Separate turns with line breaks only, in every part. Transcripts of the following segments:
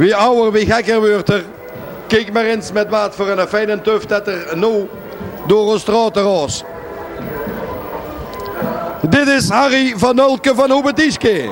Wie ouder, wie gekker wordt er. Kijk maar eens met wat voor een fijne tuf dat er nu door de straat raast. Dit is Harry van Nulke van Hoebetieske.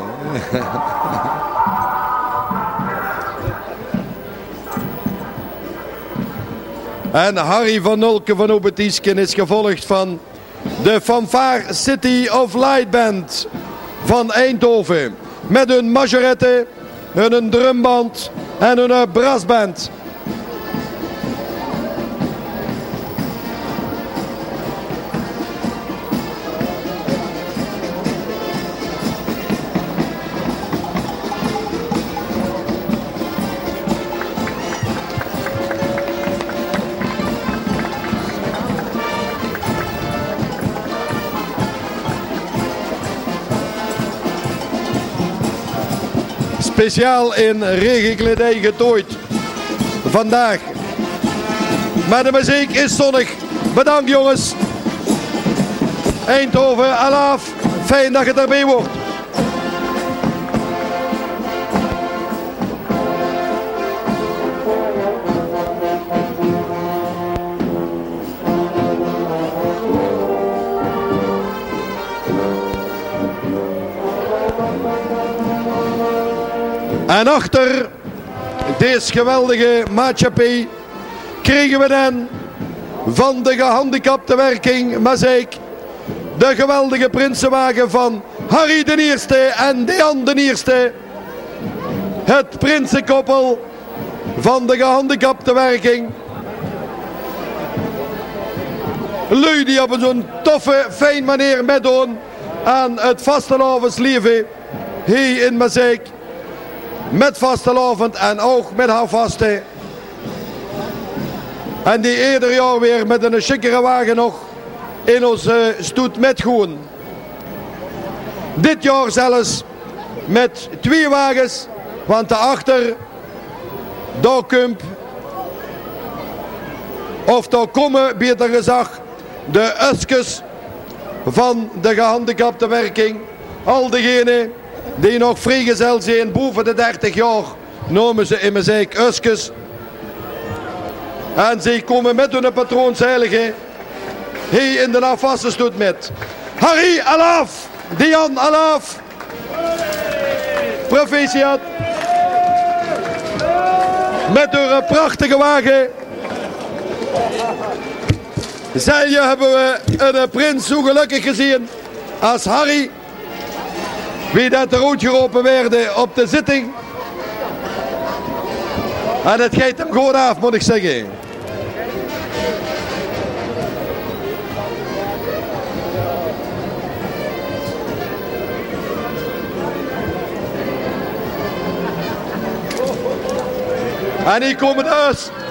En Harry van Nulke van Hoebetieske is gevolgd van de Fanfare City of Light Band van Eindhoven. Met hun majorette, hun drumband en hun brassband. Speciaal in regenkledij getooid. Vandaag. Maar de muziek is zonnig. Bedankt jongens. Eindhoven, alaaf. Fijn dat je erbij wordt. En achter deze geweldige maatschappij kregen we dan van de gehandicapte werking Mazeik de geweldige prinsenwagen van Harry de Eerste en Dean de Eerste. Het prinsenkoppel van de gehandicapte werking. Lui die op zo'n toffe, fijn manier meedoen aan het vastelavondsleven hier in Mazeik. Met vastelavond en ook met houvasten. En die ieder jaar weer met een schikkere wagen nog in onze stoet met groen. Dit jaar zelfs met 2 wagens, want daarachter, daar komt, of daar komen, beter gezegd, de uskes van de gehandicapte werking. Al diegenen die nog vrijgezel zijn boven de 30 jaar, noemen ze in Mazeik uskes. En zij komen met hun patroonsheilige hier in de afwassenstoet met. Harry, alaaf! Dian, alaaf! Proficiat! Met hun prachtige wagen. Zelje hebben we een prins zo gelukkig gezien als Harry. Wie dat er uitgeroepen werd op de zitting. En het gaat hem goed af, moet ik zeggen. En hier komen dus